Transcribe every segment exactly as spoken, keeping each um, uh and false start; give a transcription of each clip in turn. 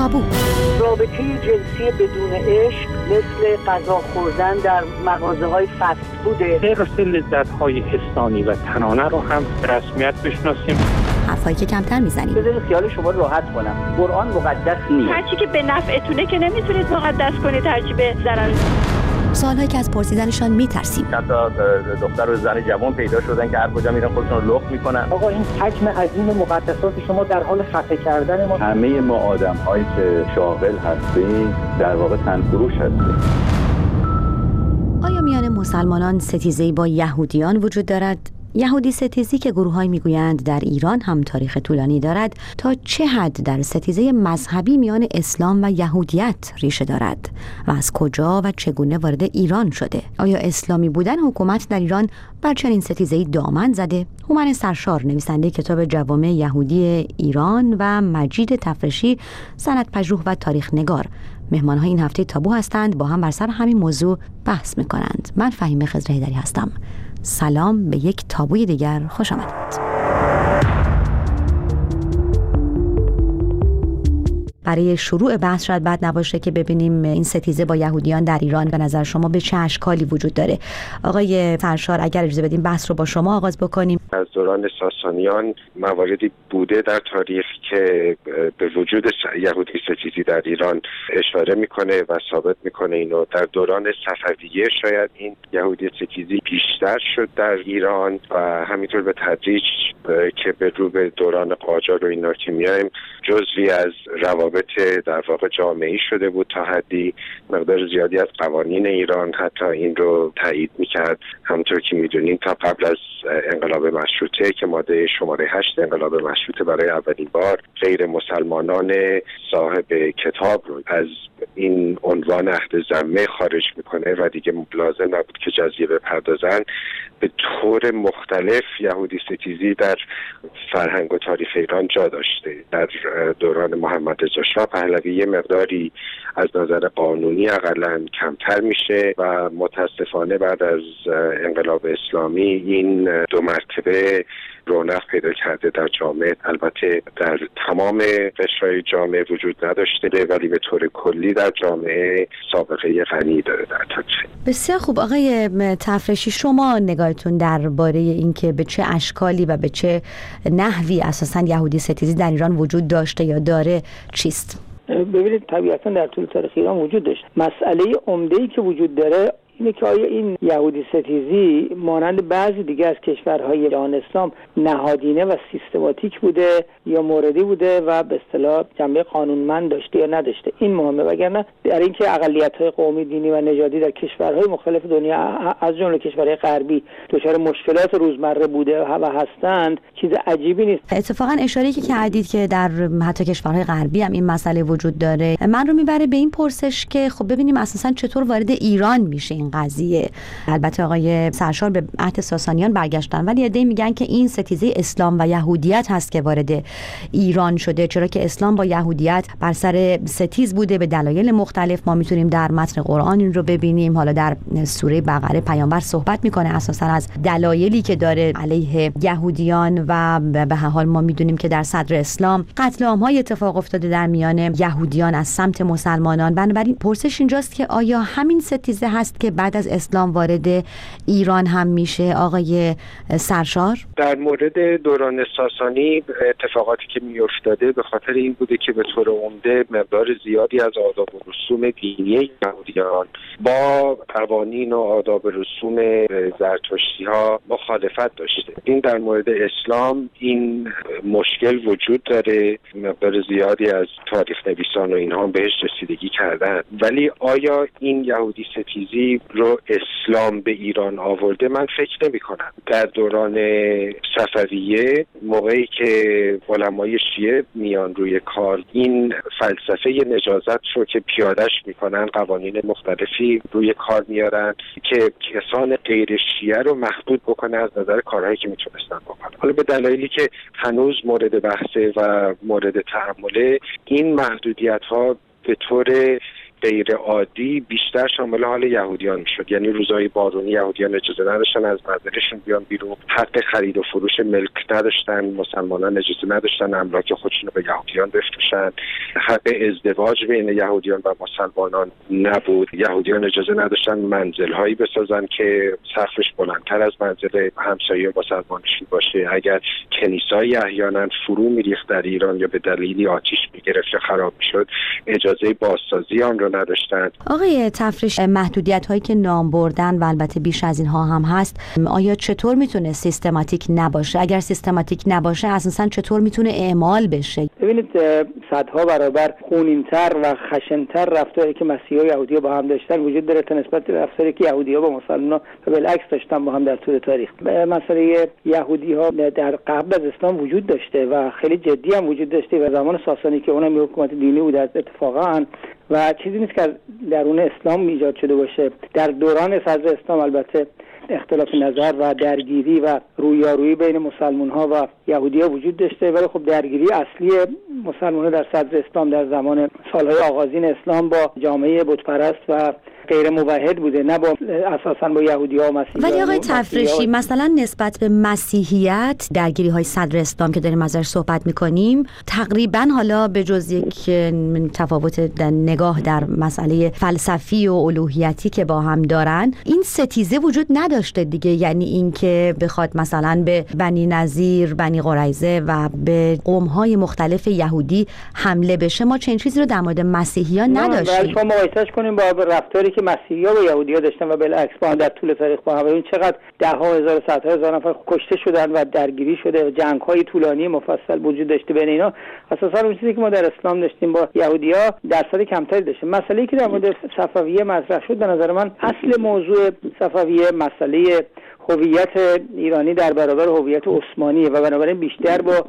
تابو. رابطه جنسی بدون عشق مثل غذا خوردن در مغازه‌های فست فوده. حرص لذت‌های حسانی و تنانه رو هم رسمیت بشناسیم. حرفایی که کمتر میزنیم. بذارید خیال شما راحت کنم. قرآن مقدس نیست. هرچی که به نفعتونه که نمیتونید مقدس کنید، هرچی به ضرر. سوالایی که از پرسیدنشان میترسیم. چند تا دختر و زن جوان پیدا شدن که هر کجا میرن خودشون رو لخت میکنن. آقا این حجم عظیم مقدسات شما در حال خفه کردن ما. همه ما آدم‌هایی که شاغل هستیم در واقع تنفروش هستیم. آیا میان مسلمانان ستیزه‌ای با یهودیان وجود دارد؟ یهودی ستیزی که گروه‌هایی میگویند در ایران هم تاریخ طولانی دارد، تا چه حد در ستیزه مذهبی میان اسلام و یهودیت ریشه دارد و از کجا و چگونه وارد ایران شده؟ آیا اسلامی بودن حکومت در ایران بر چنین ستیزه‌ای دامن زده؟ هومن سرشار، نویسنده کتاب جوامع یهودی ایران، و مجید تفرشی، سندپژوه و تاریخ نگار، مهمان‌های این هفته تابو هستند. با هم بر سر همین موضوع بحث می‌کنند. من فهیمه خضرهیدری هستم. سلام، به یک تابوی دیگر خوش آمدید. برای شروع بحث شاید بد نباشه که ببینیم این ستیزه با یهودیان در ایران به نظر شما به چه اشکالی وجود داره. آقای سرشار، اگر اجازه بدیم بحث رو با شما آغاز بکنیم. از دوران ساسانیان مواردی بوده در تاریخ که به وجود یهودی ستیزی در ایران اشاره میکنه و ثابت میکنه اینو. در دوران صفویه شاید این یهودی ستیزی بیشتر شد در ایران و همینطور به تدریج که به رو به دوران قاجار و اینا که میایم جزوی از روابط در واقع جامعی شده بود. تا حدی مقدار زیادی از قوانین ایران حتی این رو تایید میکرد. همونطور که میدونین تا قبل از انقلاب مشروطه که ماده شماره هشت انقلاب مشروطه برای اولین بار غیر مسلمانان صاحب کتاب رو از این عنوان عهد ذمه خارج میکنه و دیگه لازم نبود که جزیه بپردازن. به طور مختلف یهودی ستیزی در فرهنگ و تاریخ ایران جا داشته. در دوران محمد رضا شاه پهلوی یه مقداری از نظر قانونی اقلاً کمتر میشه و متاسفانه بعد از انقلاب اسلامی این دو مرتبه رونق پیدا کرده در جامعه. البته در تمام قشرهای جامعه وجود نداشته ولی به طور کلی در جامعه سابقه غنی داره در تاریخ. بسیار خوب. آقای تفرشی، شما نگاهتون درباره اینکه به چه اشکالی و به چه نحوی اساساً یهودی ستیزی در ایران وجود داشته یا داره چیست؟ ببینید، طبیعتاً در طول تاریخ ایران وجود داشت. مسئله عمده‌ای که وجود داره اینه که آیا این یهودی ستیزی مانند بعضی دیگه از کشورهای جهان اسلام نهادینه و سیستماتیک بوده یا موردی بوده و به اصطلاح جنبه قانونمند داشته یا نداشته. این مهمه، وگرنه در اینکه اقلیت‌های قومی، دینی و نژادی در کشورهای مختلف دنیا از جمله کشورهای غربی دچار مشکلات روزمره بوده و هستند چیز عجیبی نیست. اتفاقا اشاره‌ای که کردید که در حتی کشورهای غربی هم این مسئله وجود داره، من رو میبره به این پرسش که خب ببینیم اساساً چطور وارد ایران میشه این قضیه. البته آقای سرشار به عهد ساسانیان برگشتن، ولی عده‌ای میگن که این ستیزه اسلام و یهودیت هست که وارد ایران شده، چرا که اسلام با یهودیت بر سر ستیز بوده به دلایل مختلف. ما میتونیم در متن قرآن این رو ببینیم. حالا در سوره بقره پیامبر صحبت میکنه اساسا از دلایلی که داره علیه یهودیان و به هر حال ما میدونیم که در صدر اسلام قتل عام‌های اتفاق افتاده در میان یهودیان از سمت مسلمانان. بنابراین پرسش اینجاست که آیا همین ستیزه هست که بعد از اسلام وارد ایران هم میشه؟ آقای سرشار، در مورد دوران ساسانی اتفاقاتی که میافتاده به خاطر این بوده که به طور عمده مقدار زیادی از آداب و رسوم دینی یهودیان با قوانین و آداب و رسوم زرتشتی ها مخالفت داشته. این در مورد اسلام این مشکل وجود داره. مقدار زیادی از تاریخ نویسان و اینها بهش رسیدگی کردن، ولی آیا این یهودی ستیزی رو اسلام به ایران آورده؟ من فکر نمی کنم. در دوران صفویه موقعی که علمای شیعه میان روی کار، این فلسفه نجازت رو که پیادش میکنن، قوانین مختلفی روی کار میارن که کسان غیر شیعه رو محدود بکنه از نظر کارهایی که میتونستن بکنن. حالا به دلایلی که هنوز مورد بحثه و مورد تأمله، این محدودیت ها به طور غیر عادی بیشتر شامل حال یهودیان میشد. یعنی روزهای بارونی یهودیان اجازه نداشتن از منزلشون بیان بیرون، حق خرید و فروش ملک نداشتن، مسلمانان اجازه نداشتن املاک خودشون رو به یهودیان بفروشن. حق ازدواج بین یهودیان و مسلمانان نبود. یهودیان اجازه نداشتن منزل‌هایی بسازن که سقفش بلندتر از منزل همسایه مسلمانشون باشه. اگر کنیسای احیانا فرو میریخت در ایران یا به دلیلی آتش میگرفت یا خراب میشد، اجازه بازسازی آن رو نداشتن. آقای تفریش، محدودیت هایی که نام بردن و البته بیش از اینها هم هست، آیا چطور میتونه سیستماتیک نباشه؟ اگر سیستماتیک نباشه اساسا چطور میتونه اعمال بشه؟ ببینید صدها برابر خونین‌تر و خشن‌تر رفتاری که مسیحا و یهودی‌ها با هم داشتن وجود داره تا نسبت به رفتاری که یهودی‌ها با مسلمان‌ها و بالعکس داشتن با هم در طول تاریخ. مسئله یهودی‌ها در قبل از اسلام وجود داشته و خیلی جدی هم وجود داشته و زمان ساسانی که اونم حکومت دینی بود اتفاقا و چیزی نیست که درون اسلام ایجاد شده باشه. در دوران صدر اسلام البته اختلاف نظر و درگیری و رویارویی بین مسلمان‌ها و یهودی‌ها وجود داشته، ولی خب درگیری اصلی مسلمان‌ها در صدر اسلام در زمان سالهای آغازین اسلام با جامعه بتپرست و غیر موحد بوده، نه با اساساً با یهودی‌ها و مسیحی‌ها. ولی آقای تفریشی مثلا نسبت به مسیحیت درگیری‌های صدر اسلام که داریم ازش صحبت می‌کنیم تقریباً حالا به جز یک تفاوت در نگاه در مسئله فلسفی و الوهیتی که با هم دارن، این ستیزه وجود نداشته دیگه. یعنی اینکه بخواد مثلا به بنی نظیر، بنی قریظه و به قوم‌های مختلف یهودی حمله بشه، ما چنین چیزی رو در مورد مسیحیان نداشتیم. شما مقایسهش کنیم با رفتاری که مسیحی‌ها و یهودی‌ها داشتن و بالعکس با هم در طول تاریخ با هم، این چقدر ده ها هزار صدها هزار نفر کشته شدن و درگیری شده و جنگ‌های طولانی مفصل وجود داشته بین اینا. اساساً اون چیزی که ما در اسلام داشتیم با یهودی‌ها درصد کمتری داشته. مسئله‌ای که در مورد صفویه مطرح شد به نظر من اصل موضوع صفویه مسئله هویت ایرانی در برابر هویت عثمانیه و بنابراین بیشتر با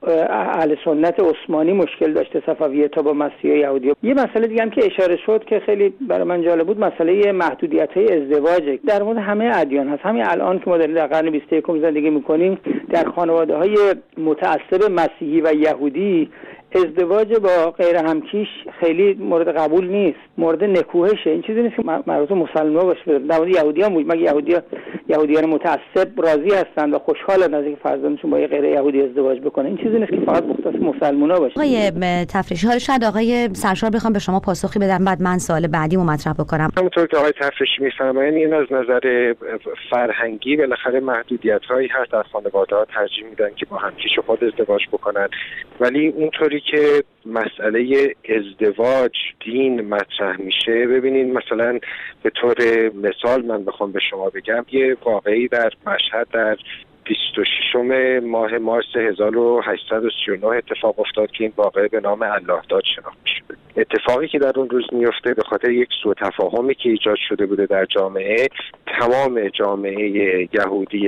اهل سنت عثمانی مشکل داشته صفویه تا با مسیحا یهودی. یه مسئله دیگه هم که اشاره شد که خیلی برای من جالب بود، مسئله محدودیت‌های ازدواج در مورد همه ادیان هست. همین الان که ما در قرن بیست و یکم زندگی می‌کنیم در خانواده‌های متعصب مسیحی و یهودی ازدواج با غیر همکیش خیلی مورد قبول نیست، مورد نکوهشه. این چیزی نیست که مربوط مسلمان باشه. در مورد یهودیان مگه یهودیان یهودیان متعصب راضی هستند و خوشحالن از اینکه فرزندشون با یه غیر یهودی ازدواج بکنه. این چیزی نیست که فقط مختص مسلمانا باشه. آقای تفریشی، حالا شاید آقای سرشار بخوام به شما پاسخی بدم، بعد من سوال بعدیمو مطرح بکنم. همونطور که آقای تفریشی میفرمایند این از نظر فرهنگی بالاخره محدودیت‌هایی هست. در خانواده‌ها ترجیح میدن که با همکیش خود ازدواج بکنن، ولی اونطوری که مسئله ازدواج دین مطرح میشه، ببینید مثلا به طور مثال من بخوام به شما بگم، یه واقعی در مشهد در بیست و ششم ماه مارس هزار و هشتصد و سی و نه اتفاق افتاد که این واقعه به نام الله داد شناخته شده. اتفاقی که در اون روز میفته به خاطر یک سوء تفاهمی که ایجاد شده بوده در جامعه، تمام جامعه یهودی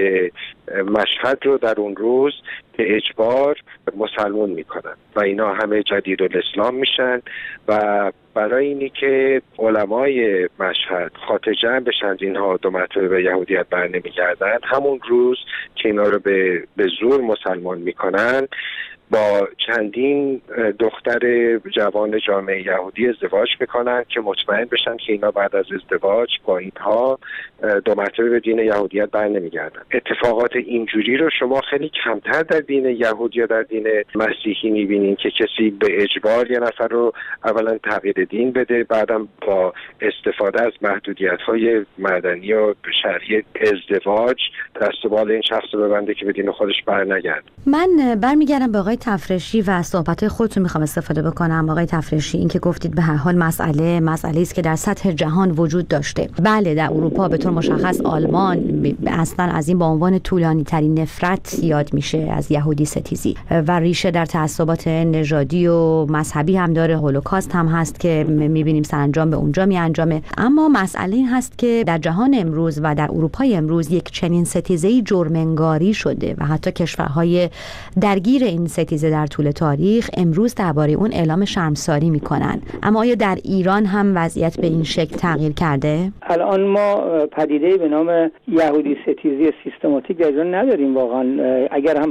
مشهد رو در اون روز به اجبار مسلمون میکنن و اینا همه جدیدالاسلام میشن و برای اینی که علمای مشهد خاطر جمع بشن اینها دو مرتبه به یهودیت بر نمیگردن، همون روز که اینا رو به, به زور مسلمان میکنن با چندین دختر جوان جامعه یهودی ازدواج میکنن که مطمئن بشن که اینا بعد از ازدواج با اینها دو مرتبه به دین یهودیت بر نمیگردن. اتفاقات اینجوری رو شما خیلی کمتر در دین یهود یا در دین مسیحی میبینین که کسی به اجبار یه نفر رو اولا تغییر دین بده، بعدم با استفاده از محدودیت‌های مدنی و شرعی ازدواج دست و بال این شخص رو ببنده که به دین خودش برنگرده. من برمیگردم به آقای تفریشی و از صحبت‌های خودتون میخوام استفاده بکنم. آقای تفریشی، این که گفتید به هر حال مسئله مسئله است که در سطح جهان وجود داشته. بله، در اروپا به طور مشخص آلمان اصلا از این با عنوان طولانی ترین نفرت یاد میشه از یهودی ستیزی و ریشه در تعصبات نژادی و مذهبی هم داره. هولوکاست هم هست که میبینیم سرانجام به اونجا میانجامه. اما مسئله این هست که در جهان امروز و در اروپای امروز یک چنین ستیزه‌ای جرم‌انگاری شده و حتی کشورهای درگیر این ستیزه در طول تاریخ امروز درباره اون اعلام شرمساری میکنن. اما آیا در ایران هم وضعیت به این شکل تغییر کرده؟ الان ما پدیده‌ای به نام یهودی ستیزی سیستماتیک در ایران نداریم واقعا. اگر هم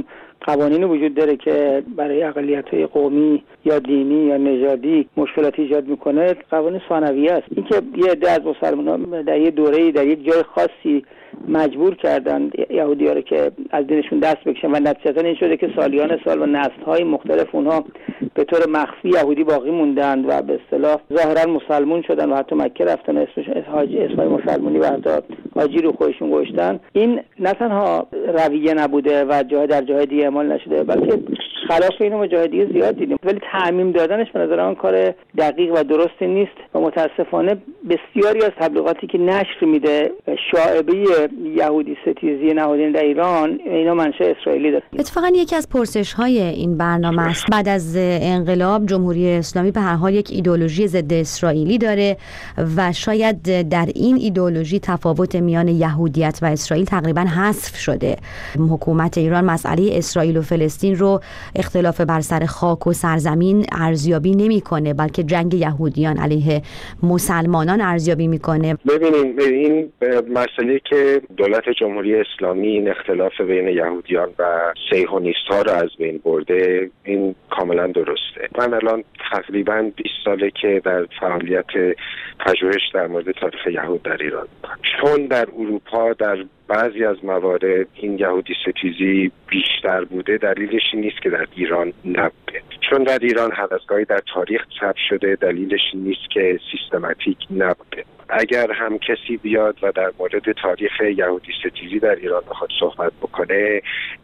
قوانین وجود داره که برای اقلیت‌های قومی یا دینی یا نژادی مشکلات ایجاد میکنه قوانین ثانویه است. اینکه یه عده از مسلمانان در یه دوره‌ای در یک جای خاصی مجبور کردن یهودی‌ها رو که از دینشون دست بکشن و نتیجتاً این شده که سالیان سال و نسل‌های مختلف اونها به طور مخفی یهودی باقی موندن و به اصطلاح ظاهراً مسلمان شدن و حتی مکه رفتن اسمش حاجی اسمای مسلمانی و حتی حاجی رو خودشون گذاشتن. این نه تنها رویه نبوده و جای در جای دیگه اعمال نشده بلکه خلاف اینو مجاهدی زیاد دیدیم، ولی تعمیم دادنش به نظر من کار دقیق و درستی نیست و متاسفانه بسیاری از تبلیغاتی که نشر میده شائبه یهودی ستیزی نهادین در ایران اینا منشأ اسرائیلی داره. اتفاقا یکی از پرسش‌های این برنامه است بعد از انقلاب جمهوری اسلامی به هر حال یک ایدئولوژی ضد اسرائیلی داره و شاید در این ایدئولوژی تفاوت میان یهودیت و اسرائیل تقریبا حذف شده. حکومت ایران مسئله اسرائیل و فلسطین رو اختلاف بر سر خاک و سرزمین ارزیابی نمی‌کنه بلکه جنگ یهودیان علیه مسلمانان ارزیابی می‌کنه. ببینید این مسئله که دولت جمهوری اسلامی این اختلاف بین یهودیان و صهیونیست‌ها رو از بین برده این کاملا درسته. من الان تقریبا بیست ساله که در فعالیت پژوهش در مورد تاریخ یهود در ایران، چون در اروپا در بعضی از موارد این یهودی ستیزی بیشتر بوده دلیلش این نیست که در ایران نبوده، چون در ایران حدثگاهی در تاریخ ثبت شده دلیلش این نیست که سیستماتیک نبوده. اگر هم کسی بیاد و در مورد تاریخ یهودی ستیزی در ایران بخواد صحبت بکنه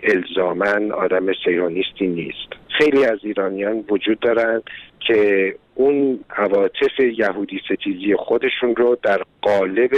الزاماً آدم صهیونیستی نیست. خیلی از ایرانیان وجود دارن که اون عواطف یهودی ستیزی خودشون رو در قالب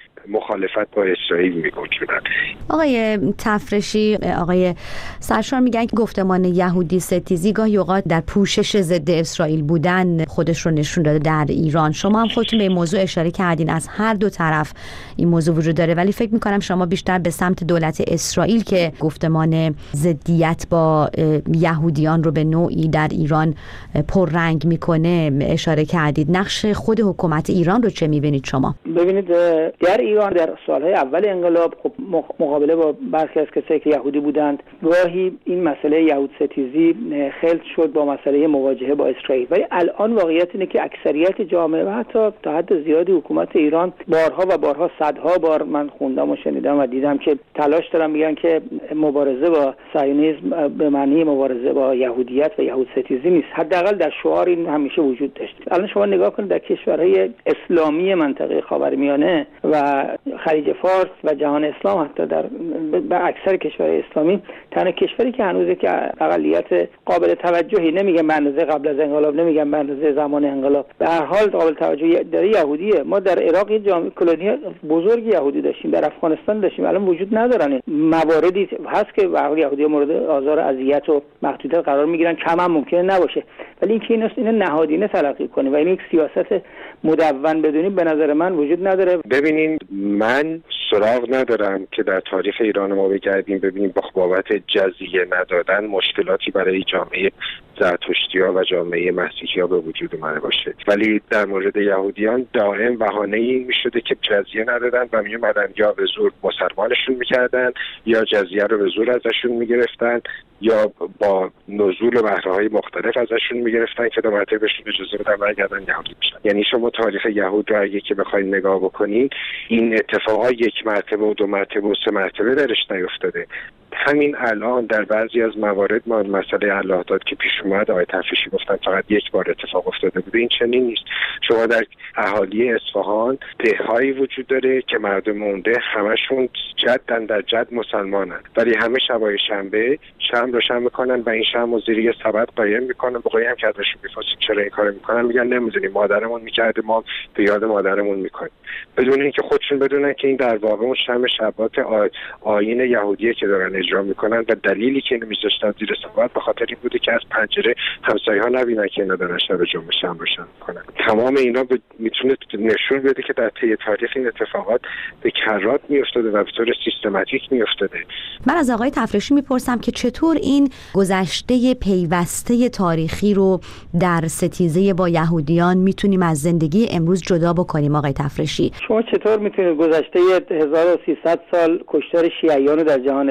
مخالفت با اسرائیل میگنجونن. آقای تفرشی، آقای سرشار میگن که گفتمان یهودی ستیزی گاهی اوقات در پوشش ضد اسرائیل بودن خودش رو نشون داده در ایران. شما هم خودتون به این موضوع اشاره کردین، از هر دو طرف این موضوع وجود داره، ولی فکر میکنم شما بیشتر به سمت دولت اسرائیل که گفتمان ضدیت با یهودیان رو به نوعی در ایران پررنگ میکنه اشاره کردید. نقش خود حکومت ایران رو چه میبینید شما؟ ببینید در ایران در سالهای اول انقلاب خب مقابله با برخی از کسایی که یهودی بودند گاهی این مسئله یهود ستیزی خلط شد با مسئله مواجهه با اسرائیل، ولی الان واقعیت اینه که اکثریت جامعه و حتی تا حد زیادی حکومت ایران بارها و بارها صدها بار من خوندم و شنیدم و دیدم که تلاش دارن میگن که مبارزه با صهیونیسم به معنی مبارزه با یهودیت و یهود ستیزی نیست. حداقل در شعار این همیشه وجود داشت. الان شما نگاه کنید در کشورهای اسلامی منطقه خاورمیانه و خلیج فارس و جهان اسلام حتی در به اکثر کشورهای اسلامی تنها کشوری که هنوزه که اقلیت قابل توجهی، نمیگم به اندازه قبل از انقلاب، نمیگم به اندازه زمان انقلاب، به هر حال قابل توجهی داره یهودیه. ما در عراق یه جامعه کلونی بزرگ یهودی داشتیم، در افغانستان داشتیم، الان وجود ندارن. مواردی هست که به هر حال یهودی‌ها مورد آزار و اذیت و محدودیت قرار میگیرن، کم هم ممکنه نباشه، ولی اینکه اینو اینو نهادینه تلقی کنیم و این یک سیاست مدون بدونیم به نظر من وجود نداره. ببینین من سراغ ندارم که در تاریخ ایران ما بگردیم ببینیم با بابت جزیه ندادن مشکلاتی برای جامعه زرتشتی‌ها و جامعه مسیحی‌ها به وجود اومده باشه، ولی در مورد یهودیان دائم بهانه این میشده که جزیه ندادن و میومدن یا به زور مسلمانشون میکردن یا جزیه رو به زور ازشون میگرفتن یا با نزول بهره‌های مختلف ازشون میگرفتن که دو مرتبه بهشون اجازه بدن برگردن یهودی بشن. یعنی شما تاریخ یهود رو اگه که بخواید نگاه بکنید این اتفاقا یک مرتبه و دو مرتبه و سه مرتبه درش نیفتاده. همین الان در بعضی از موارد ما مسئله الله داد که پیش اومد آقای تفریشی گفتن فقط یک بار اتفاق افتاده بوده، این چنین نیست. شما در اهالی اصفهان دههایی وجود داره که مردم اونده همشون جدن در جد مسلمانن، ولی همه شبای شنبه شم رو شم میکنن و این شم رو زیر یه سبد قایم میکنن. بقیه هم که ازشون میپرسید چرا این کارو میکنن میگن نمیدونیم، مادرمون میکرده ما به یاد مادرمون میکنیم، بدون اینکه خودشون بدونن که این در واقع اون شم شبات آیین یهودیه که دارن اجرا میکنن و دلیلی که اینو میذاشتن زیر سبد به خاطر این بوده که از پنجره همسایه‌ها نبینن که اینا دارن شب جمعه شم روشن میکنن. تمام اینا ب... میتونه نشون بده که در طی تاریخ این اتفاقات به کرات میافتاده و به طور سیستماتیک میافتاده. من از آقای تفریشی میپرسم که چطور این گذشته پیوسته تاریخی رو در ستیزه با یهودیان میتونیم از زندگی امروز جدا بکنیم. آقای تفریشی، شما چطور میتونید گذشته هزار و سیصد سال کشتار شیعیان رو در جهان اسلام از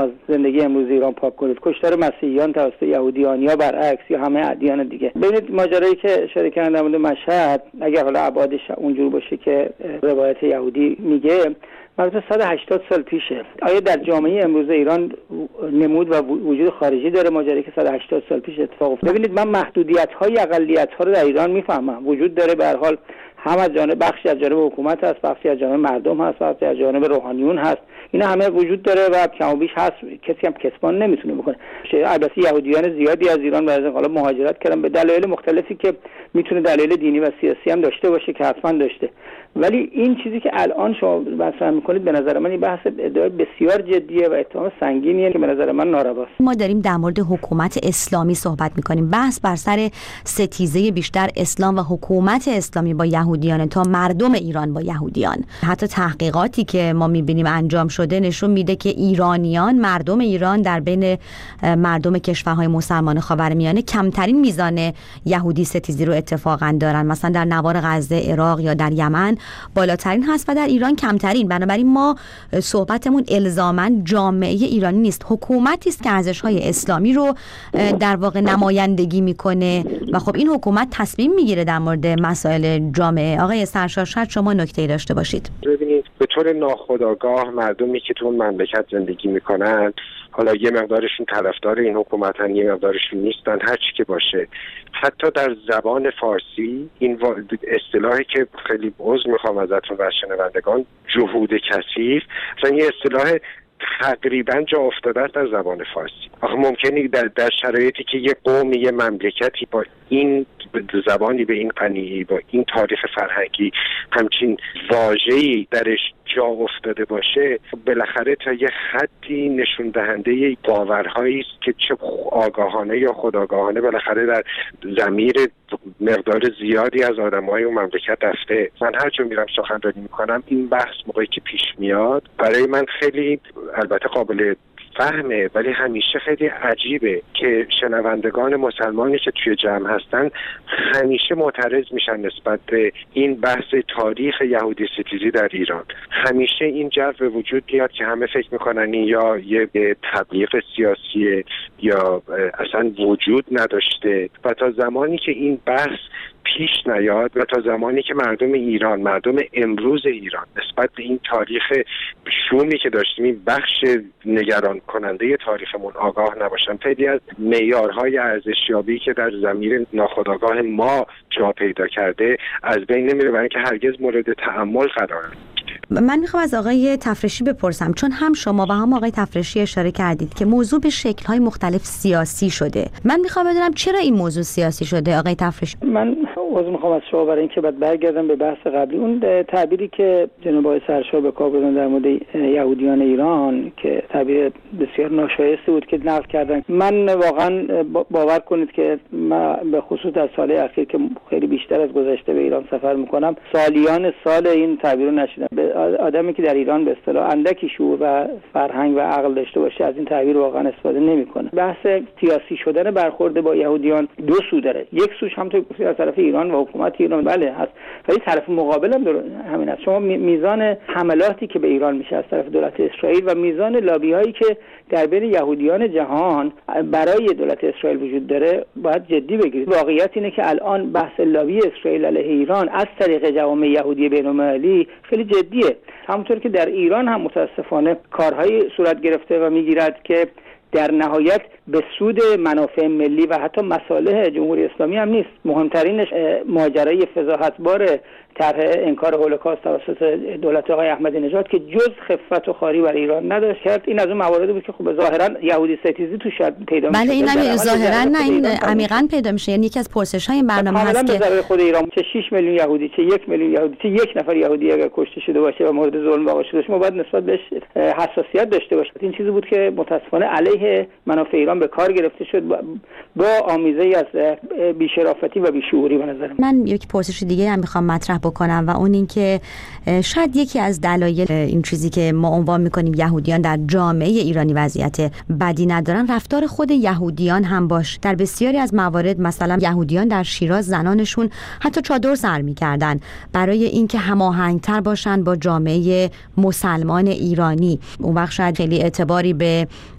از زندگی امروز ایران پاک کنید. کشتار مسیحیان توسط یهودیان یا برعکس یا همه ادیان دیگه. ببینید ماجرایی که اشاره کردن در مورد مشهد، اگر حالا ابعادش اونجور باشه که روایت یهودی میگه، مثلا صد و هشتاد سال پیشه. آیا در جامعه امروز ایران نمود و وجود خارجی داره ماجرایی که صد و هشتاد سال پیش اتفاق افتاد؟ ببینید من محدودیت‌های اقلیت‌ها رو در ایران میفهمم. وجود داره به هر حال، هم از جانب بخشی از جانب حکومت هست، بخشی از جانب مردم هست، بخشی از جانب روحانیون هست. اینا همه وجود داره و کم و بیش هست، کسی هم کسبان نمیتونه بکنه. البته یهودیان زیادی از ایران بعد از انقلاب مهاجرت کردن به دلایل مختلفی که میتونه دلایل دینی و سیاسی هم داشته باشه که حتما داشته. ولی این چیزی که الان شما مطرح میکنید به نظر من این بحث ادعای بسیار جدیه و اتهام سنگینیه که به نظر من نارواست. ما داریم در مورد حکومت اسلامی صحبت میکنیم. بحث بر سر ستیزه بیشتر اسلام و حکومت اسلامی با یهودیان تا مردم ایران با یهودیان. حتی تحقیقاتی که ما میبینیم انجام شده نشون میده که ایرانیان، مردم ایران در بین مردم کشورهای مسلمان خاورمیانه کمترین میزان یهودی ستیزی رو اتفاقا دارن. مثلا در نوار غزه، عراق یا در یمن بالاترین هست و در ایران کمترین. بنابراین ما صحبتمون الزاماً جامعه ایرانی نیست، حکومتی است که ارزش‌های اسلامی رو در واقع نمایندگی میکنه و خب این حکومت تصمیم میگیره در مورد مسائل جامعه. آقای سرشار شاید شما نکته‌ای داشته باشید. ببینید به طور ناخودآگاه مردمی که تو اون مملکت زندگی میکنن، حالا یه مقدارشون طرفدار این حکومتن، یه مقدارشون نیستن، هر چی که باشه، حتی در زبان فارسی این اصطلاحی که خیلی عذر میخوام ازتون و شنوندگان، جهود کثیف، مثلا یه اصطلاح تقریبا جا افتاده است در زبان فارسی. آخه ممکنه در, در شرایطی که یه قوم، یه مملکتی با این زبانی به این غنی، با این تاریخ فرهنگی همچین واژه‌ای درش جا افتاده باشه، بالاخره تا یه حدی نشون دهنده باورهایی است که چه آگاهانه یا خودآگاهانه بالاخره در ضمیر مقدار زیادی از آدم‌های اون مملکت رفته. من هر جا میرم سخنرانی میکنم این بحث موقعی که پیش میاد برای من خیلی البته قابل فهمه، ولی همیشه خیلی عجیبه که شنوندگان مسلمانی که توی جمع هستن همیشه معترض میشن نسبت به این بحث تاریخ یهودی ستیزی در ایران. همیشه این جو به وجود میاد که همه فکر میکنن این یا یه تبلیغ سیاسی یا اصلا وجود نداشته و تا زمانی که این بحث پیش نیاد و تا زمانی که مردم ایران، مردم امروز ایران نسبت به این تاریخ شومی که داشتیم، این بخش نگران کننده تاریخمون آگاه نباشن، خیلی از معیارهای ارزشیابی که در ضمیر ناخودآگاه ما جا پیدا کرده از بین نمیره، برای اینکه هرگز مورد تأمل قرار نگیره. من میخوام از آقای تفرشی بپرسم، چون هم شما و هم آقای تفرشی اشاره کردید که موضوع به شکل‌های مختلف سیاسی شده. من میخوام بدونم چرا این موضوع سیاسی شده آقای تفرشی؟ من عذر میخوام از شما برای اینکه بعد برگردم به بحث قبلی. اون تعبیری که جناب آقای سرشار به کار بردن در مورد یهودیان ایران که تعبیر بسیار ناشایسته بود که نقل کردن، من واقعا باور کنید که من به خصوص در سال اخیر که خیلی بیشتر از گذشته به ایران سفر میکنم، سالیان سال این تعبیر رو نشیدم. آدمی که در ایران به اصطلاح اندکی شعور و فرهنگ و عقل داشته باشه از این تعبیر واقعا استفاده نمیکنه. بحث سیاسی شدن برخورد با یهودیان دو سو داره. یک سوش هم تو از طرف ایران و حکومت ایران بله هست، ولی طرف مقابل هم همین است. شما میزان حملاتی که به ایران میشه از طرف دولت اسرائیل و میزان لابی‌هایی که در بین یهودیان جهان برای دولت اسرائیل وجود داره باید جدی بگیرید. واقعیت اینه که الان بحث لابی اسرائیل علیه ایران از طریق جوامع یهودی بین‌المللی خیلی جدیه. همونطور که در ایران هم متاسفانه کارهایی صورت گرفته و میگیرد که در نهایت به سود منافع ملی و حتی مصالح جمهوری اسلامی هم نیست. مهمترینش ماجرای فضاحتبار طرح انکار هولوکاست توسط دولت آقای احمدی نژاد که جز خفت و خاری بر ایران نداشت کرد. این از اون مواردی بود که خب ظاهرا یهودی ستیزی تو شاید پیدا میشه. بله این هم ظاهرا نه، این عمیقاً پیدا میشه. یعنی یکی از پرسش‌های این برنامه هست که کاملا به خود ایران چه شش میلیون یهودی، چه یک میلیون یهودی، چه یک نفر یهودی اگر کشته شده باشه و مورد ظلم واقع شده باشه ما باید نسبت بهش حساسیت داشته باشیم. این چیزی بود که متاسفانه علیه منافع ایران به کار گرفته شد با آمیزه از بی‌شرافتی و بی‌شعوری به نظر من. من یک پرسش دیگه هم میخوام مطرح بکنم و اون این که شاید یکی از دلایل این چیزی که ما عنوان میکنیم یهودیان در جامعه ایرانی وضعیت بدی ندارن رفتار خود یهودیان هم باش. در بسیاری از موارد مثلا یهودیان در شیراز زنانشون حتی چادر سر میکردن برای اینکه هماهنگتر باشن با جامعه مسلمان ایرانی. اون وقت شاید خیلی اعتباری به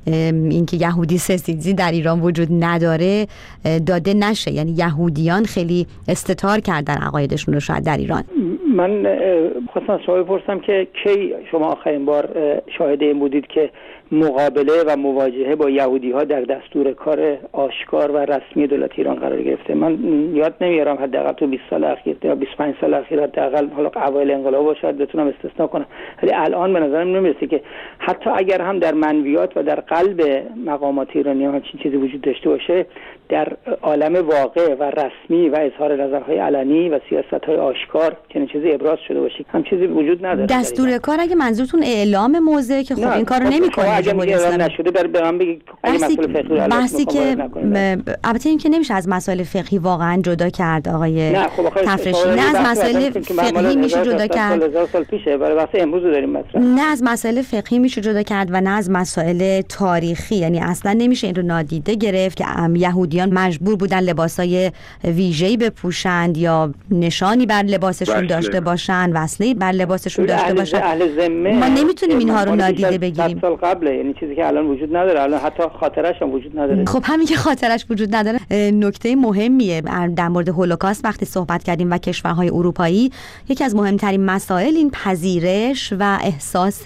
اینکه یهودی سفیدی در ایران وجود نداره داده نشه، یعنی یهودیان خیلی استتار کردن عقایدشون رو شاید در ایران. من خواستم شما بپرسم که کی شما آخرین بار شاهد این بودید که مقابله و مواجهه با یهودی ها در دستور کار آشکار و رسمی دولت ایران قرار گرفته؟ من یاد نمیارم حداقل تو بیست سال اخیر یا بیست و پنج سال اخیر حداقل، حالا اوایل انقلاب باشد بتونم استثنا کنم، ولی الان به نظرم نمیرسه که حتی اگر هم در منویات و در قلب مقامات ایرانی ها چنین چیزی وجود داشته باشه، در عالم واقع و رسمی و اظهار نظرهای علنی و سیاست‌های آشکار چنین چیزی ابراز شده باشه هم چیزی وجود نداره. دستور کار اگه منظورتون اعلام موضع که خب این کارو نمی‌کنه جمهوری اسلامی نشده بر به من بگید اگه مسائل فقهی بحثی که البته این که نمیشه از مسائل فقهی واقعا جدا کرد آقای تفرشی، نه از مسائل فقهی میشه جدا کرد، هزار سال پیشه، برای بحث امروز داریم مطرح، نه از مسائل فقهی میشه جدا کرد و نه از مسائل تاریخی، یعنی اصلا نمیشه این رو نادیده گرفت که یهودیان مجبور بودن لباسای ویژه‌ای بپوشند یا نشانی بر لباسشون داشته باشن، وصله بر لباسشون داشته باشن. ما نمیتونیم اینها رو نادیده بگیریم. سال قبله، یعنی چیزی که الان وجود نداره، الان حتی خاطرش هم وجود نداره. خب همین که خاطرش وجود نداره نکته مهمیه. در مورد هولوکاست وقتی صحبت کردیم و کشورهای اروپایی، یکی از مهمترین مسائل این پذیرش و احساس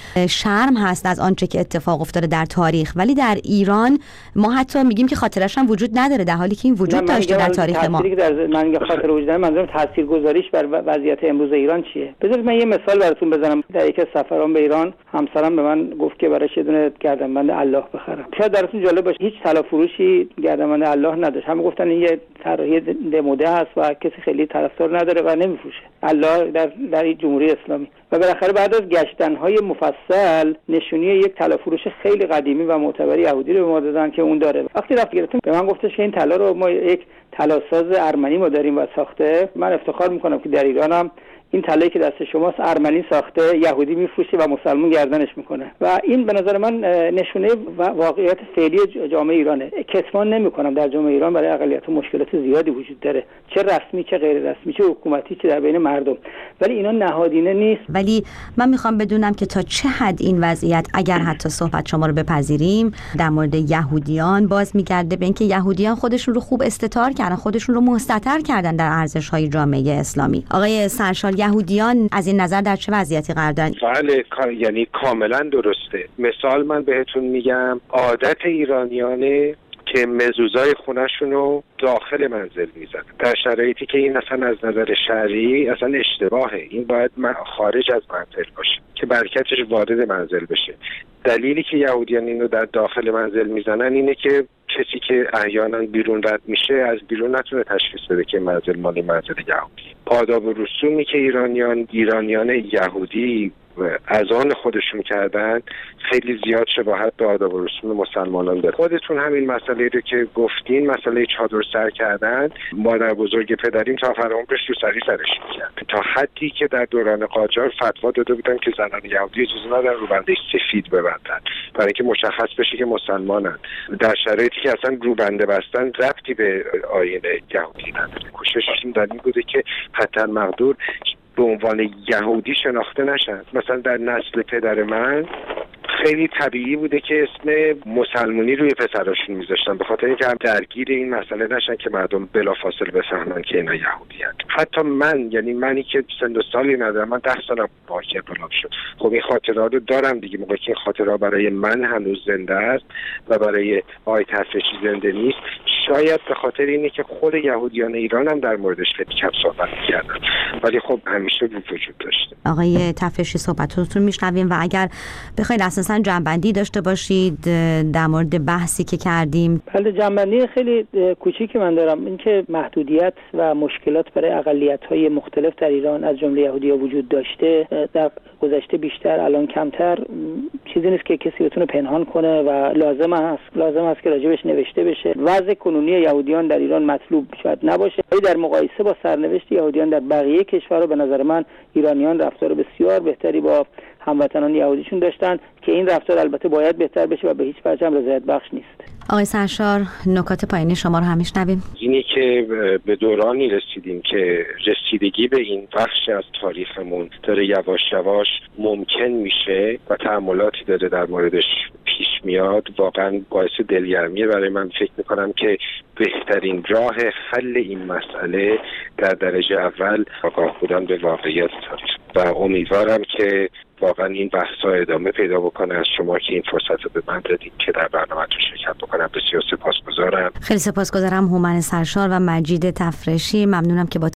شرم هست از آنچه که اتفاق افتاده در تاریخ، ولی در ایران ما حتی میگیم که خاطرش هم وجود نداره، در حالی که این وجود داشته در تاریخ ما. در من میگم خاطر وجود نداره، منظورم تاثیرگذاریش بر وضعیت امروز ایران چیه؟ بذارید من یه مثال براتون بزنم. در یک سفرام به ایران همسرم به من گفت که براش یه دونه گردنبند الله بخرم. شاید براتون جالب باشه هیچ طلا فروشی گردنبند الله نداشت، همه گفتن این یه طراحی دموده است و کسی خیلی طرفدار نداره و نمیفروشه الله در در جمهوری اسلامی. و بالاخره بعد از گشتن‌های مفصل نشونی یک طلا فروش خیلی قدیمی و معتبر یهودی رو به ما دادن که اون داره. وقتی رفت گرفتیم به من گفتش که این طلا رو ما یک طلاساز ارمنی ما داریم و ساخته. من افتخار میکنم که در ایرانم این طلایی که دست شماست ارمنی ساخته، یهودی میفروشه و مسلمان گردنش میکنه و این به نظر من نشونه واقعیت فعلی جامعه ایرانه. کتمان نمیکنم در جامعه ایران برای اقلیت‌ها مشکلات زیادی وجود داره، چه رسمی چه غیر رسمی، چه حکومتی چه در بین مردم، ولی اینا نهادینه نیست. ولی من میخوام بدونم که تا چه حد این وضعیت، اگر حتی صحبت شما رو بپذیریم، در مورد یهودیان باز میگرده به اینکه یهودیان خودشون رو خوب استتار کردن، خودشون رو مستتر کردن در ارزش‌های جامعه اسلامی. آقای سرشار، یهودیان از این نظر در چه وضعیتی قرار دارن؟ بله، یعنی کاملا درسته. مثال من بهتون میگم، عادت ایرانیانه که مزوزای خونه‌شون رو داخل منزل میزنن در شرایطی که این اصلا از نظر شرعی اصلا اشتباهه. این باید خارج از منزل باشه که برکتش وارد منزل بشه. دلیلی که یهودیان اینو در داخل منزل میزنن اینه که کسی که احیانا بیرون رد میشه از بیرون نتونه تشخیص بده که منزل مالی منزل یهودی. آداب و رسومی که ایرانیان ایرانیان یهودی از آن خودشون کردن خیلی زیاد شباهت به آداب و رسوم مسلمانان داره. خودتون همین مسئله رو که گفتین، مسئله چادر سر کردن، مادر بزرگ پدریم تا آخر عمرش رو سری سرش می‌کرد، تا حدی که در دوران قاجار فتوا داده بودن که زنان یهودی اجازه ندارن روبنده سفید ببندن برای اینکه مشخص بشه که مسلمانن، در شرایطی که اصلا روبنده بستن ربطی به آیین یهودی نداره. کوشششون در این بوده که حتی مقدور به عنوان یهودی شناخته نشن. مثلا در نسل پدر من خیلی طبیعی بوده که اسم مسلمانی روی پسراشون میذاشتن به خاطر اینکه هم درگیر این مسئله نشن که مردم بلافاصله بفهمن که اینا یهودی هستند. حتی من، یعنی منی که سن و سالی ندارم، من ده سالم باکی انقلاب شد، خب این خاطرات رو دارم دیگه. موقعی که این خاطرات برای من هنوز زنده است و برای آقای تفرشی زنده نیست، شاید به خاطر اینه که خود یهودیان ایران هم در موردش خیلی کم صحبت کردن، ولی خب همیشه وجود داشته. آقای تفرشی صحبتاتون میشنویم و اگر بخواید اساسا جنبندی داشته باشید در مورد بحثی که کردیم. بله، جنبندی خیلی کوچیکی من دارم، اینکه محدودیت و مشکلات برای اقلیت‌های مختلف در ایران از جمله یهودی‌ها وجود داشته، در گذشته بیشتر الان کمتر، چیزی نیست که کسی بتونه پنهان کنه و لازم است لازم است که راجبش نوشته بشه. وضع کنونی یهودیان در ایران مطلوب شاید نباشه، ولی در مقایسه با سرنوشت یهودیان در بقیه کشورها به نظر من ایرانیان رفتار بسیار بهتری با هموطنان یهودیشون داشتن که این رفتار البته باید بهتر بشه و به هیچ وجه هم رضایت بخش نیست. آقای سرشار، نکات پایانی شما رو هم میشنویم. اینی که به دورانی رسیدیم که رسیدگی به این بخش از تاریخمون داره یواش یواش ممکن میشه و تأملاتی داره در موردش پیش میاد، واقعا باعث دلگرمیه برای من. فکر میکنم که بهترین راه حل این مسئله در درجه اول آگاه بودن به واقعیت تاریخ و امیدوارم که واقعا این بحث‌ها ادامه پیدا بکنه. از شما که این فرصت رو به من دادید که در برنامه‌تون شرکت بکنم بسیار سپاسگزارم. خیلی سپاسگزارم هومن سرشار و مجید تفرشی. ممنونم که با